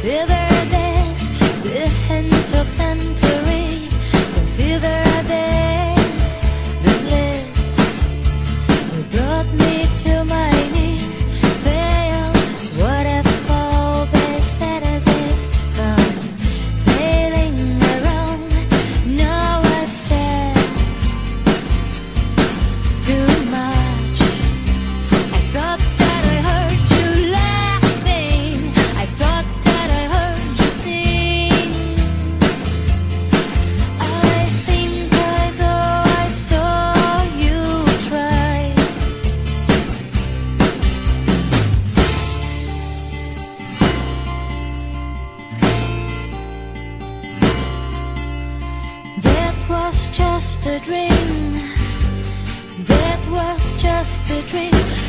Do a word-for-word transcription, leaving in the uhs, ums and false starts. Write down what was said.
Consider this the hint of century. Consider this the bliss that brought me to my knees. Fail, what if all these fantasies come failing around? Now I've said too much. I thought that I heard you laughing. I thought that I heard you sing. I think I thought I saw you try. That was just a dream. That was just a dream.